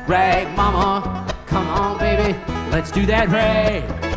Rag mama, come on baby, let's do that rag.